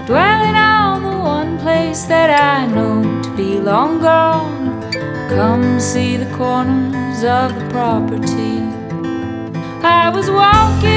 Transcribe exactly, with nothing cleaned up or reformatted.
dwelling on the one place that I know to be long gone. Come see the corners of the property. I was walking